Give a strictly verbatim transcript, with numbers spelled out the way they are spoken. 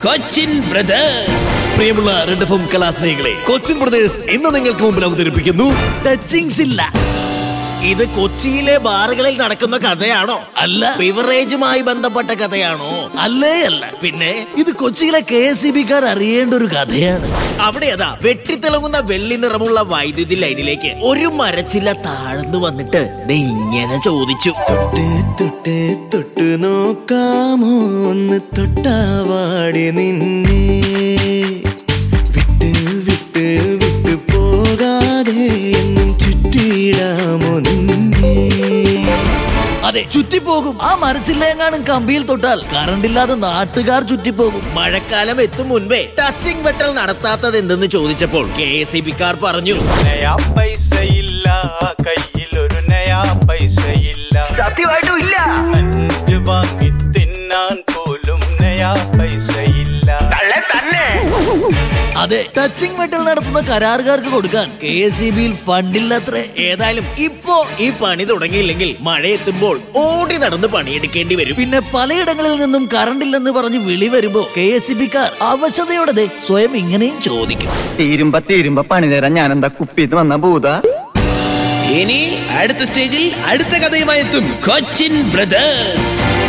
Cochin brothers. പ്രിയമുള്ള red F M കലാസ്നേഹികളെ, Cochin brothers ഇന്ന് നിങ്ങൾക്ക് മുമ്പിൽ അവതരിപ്പിക്കുന്നു ടച്ചിങ്സ് ഇല്ല. ഇത് കൊച്ചിയിലെ ബാറുകളിൽ നടക്കുന്ന കഥയാണോ? അല്ല. ബിവറേജുമായി ബന്ധപ്പെട്ട കഥയാണോ? അല്ലേ അല്ല. പിന്നെ ഇത് കൊച്ചിയിലെ കെ എസ് ഇ ബിക്കാർ അറിയേണ്ട ഒരു കഥയാണ്. അവിടെ അതാ വെട്ടിത്തിളങ്ങുന്ന വെള്ളി നിറമുള്ള വൈദ്യുതി ലൈനിലേക്ക് ഒരു മരച്ചില്ല താഴ്ന്നു വന്നിട്ട് ദേ ഇങ്ങനെ ചോദിച്ചു, തൊട്ട് തൊട്ട് തൊട്ട് നോക്കാമോ ഒന്ന് തൊട്ടാവാടി നിന്നെ, വിട്ട് വിട്ട് വിട്ട് പോകാതെ എന്നും ചുറ്റിയിടാമോ നിന്നെ. അതെ, ചുറ്റിപ്പോകും. ആ മരച്ചില്ലയെങ്ങാനും കമ്പിയിൽ തൊട്ടാൽ കറണ്ട് ഇല്ലാതെ നാട്ടുകാർ ചുറ്റിപ്പോകും. മഴക്കാലം എത്തും മുൻപേ ടച്ചിങ് വെട്ടൽ നടത്താത്തത് എന്തെന്ന് ചോദിച്ചപ്പോൾ കെ എസ് ഇ ബിക്കാർ പറഞ്ഞു, നയാ പൈസയില്ല കയ്യിലൊരു നയാ പൈസയില്ല, സത്യമായിട്ടും ഇല്ല. അഞ്ച് വാങ്ങി തിന്നാൻ പോലും നയാ പൈസയില്ല. അതെ, ടച്ചിങ് മെറ്റൽ നടത്തുന്ന കരാറുകാർക്ക് കൊടുക്കാൻ കെ എസ് ഇ ബിയിൽ ഫണ്ടില്ലത്രേ. ഏതായാലും ഇപ്പോ ഈ പണി തുടങ്ങിയില്ലെങ്കിൽ മഴ എത്തുമ്പോൾ ഓടി നടന്ന് പണിയെടുക്കേണ്ടി വരും. പിന്നെ പലയിടങ്ങളിൽ നിന്നും കറണ്ട് ഇല്ലെന്ന് പറഞ്ഞ് വിളി വരുമ്പോ കെ എസ് ഇ ബിക്കാർ അവശതയോടെ ദേ സ്വയം ഇങ്ങനെയും ചോദിക്കും, തീരുമ്പ തീരുമ്പ പണി തരാൻ ഞാൻ എന്താ കുപ്പിന്ന് വന്ന ഭൂത. ഇനി അടുത്ത സ്റ്റേജിൽ അടുത്ത കഥയുമായി എത്തും കൊച്ചിൻ ബ്രദേഴ്സ്.